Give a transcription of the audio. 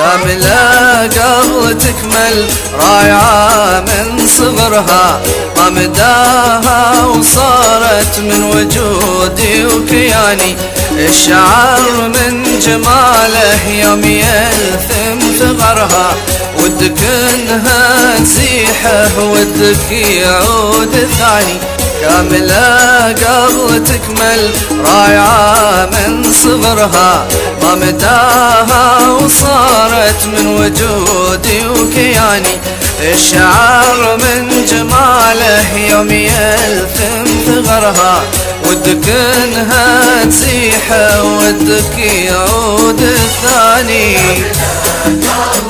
كاملة قبل تكمل رايعة من صغرها، ما مداها وصارت من وجودي وكياني. الشعر من جماله يوم يلثم ثغرها، ودك انها تزيحه ودك يعود ثاني. كاملة قبل تكمل رايعة من صغرها، ما مداها وصارت من وجودي وكياني. الشعر من جماله يوم يلثم ثغرها، ودك انها تزيحه ودك يعود الثاني.